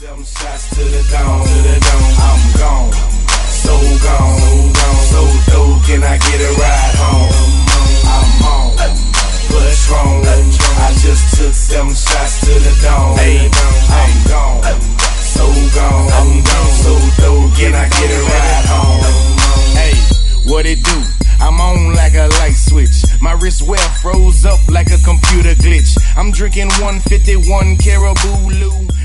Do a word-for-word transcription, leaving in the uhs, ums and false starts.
Seven shots to the dome, to the dome. I'm gone, so gone, so dope. Can I get a ride home? I'm on, Patron. I just took seven shots to the dome. Hey, I'm gone, so gone, I'm gone, so dope. Can I get a ride home? Hey, what it do? I'm on like a light switch. My wrist well froze up like a computer glitch. I'm drinking one fifty-one Caribou Lou.